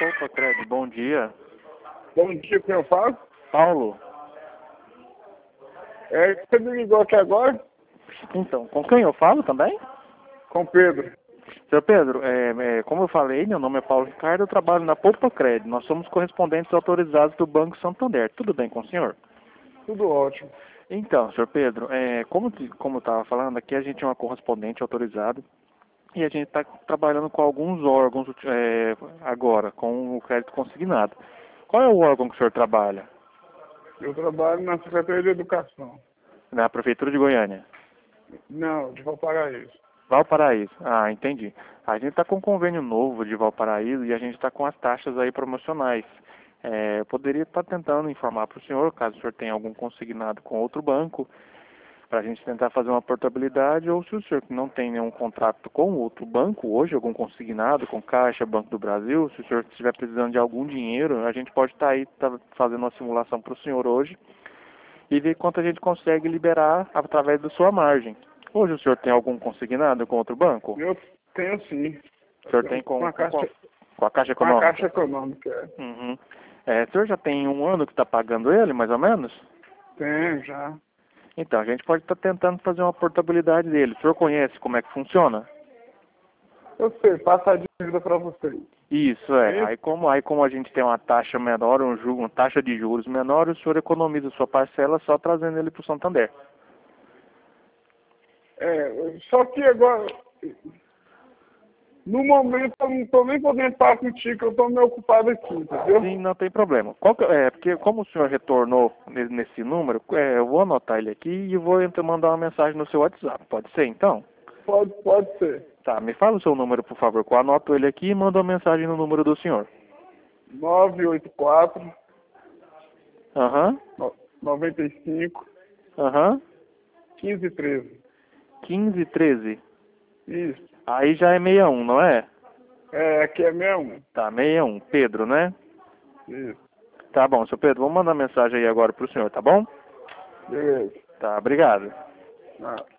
Opa, Cred, bom dia. Bom dia, quem eu falo? Paulo. Você me ligou aqui agora? Então, com quem eu falo também? Com Pedro. Seu Pedro, como eu falei, meu nome é Paulo Ricardo, eu trabalho na Poupa Cred. Nós somos correspondentes autorizados do Banco Santander. Tudo bem com o senhor? Tudo ótimo. Então, senhor Pedro, como eu estava falando, aqui a gente é uma correspondente autorizada e a gente está trabalhando com alguns órgãos agora, com o crédito consignado. Qual é o órgão que o senhor trabalha? Eu trabalho na Secretaria de Educação. Na Prefeitura de Goiânia? Não, de Valparaíso. Valparaíso. Ah, entendi. A gente está com um convênio novo de Valparaíso e a gente está com as taxas aí promocionais. Eu poderia estar tentando informar para o senhor, caso o senhor tenha algum consignado com outro banco, para a gente tentar fazer uma portabilidade, ou se o senhor não tem nenhum contrato com outro banco hoje, algum consignado com Caixa, Banco do Brasil, se o senhor estiver precisando de algum dinheiro, a gente pode estar aí fazendo uma simulação para o senhor hoje e ver quanto a gente consegue liberar através da sua margem. Hoje o senhor tem algum consignado com outro banco? Eu tenho sim. O senhor tem com a Caixa, com a Caixa com a Econômica? Caixa Econômica. Uhum. O senhor já tem um ano que está pagando ele, mais ou menos? Tenho já. Então, a gente pode estar tentando fazer uma portabilidade dele. O senhor conhece como é que funciona? Eu sei, passa a dívida para vocês. Isso, Aí como a gente tem uma taxa menor, uma taxa de juros menor, o senhor economiza sua parcela só trazendo ele para o Santander. Só que agora, no momento, eu não estou nem podendo falar contigo, que eu estou meio ocupado aqui, entendeu? Sim, não tem problema. Porque como o senhor retornou nesse número, eu vou anotar ele aqui e vou mandar uma mensagem no seu WhatsApp. Pode ser, então? Pode ser. Tá, me fala o seu número, por favor, que eu anoto ele aqui e mando uma mensagem no número do senhor. 984 Aham. 95 Aham. 1513. 1513. Isso. Aí já é 61, não é? Aqui é 61. Tá, 61. Pedro, né? Isso. Tá bom, seu Pedro, vou mandar mensagem aí agora pro senhor, tá bom? Beleza. Tá, obrigado. Ah.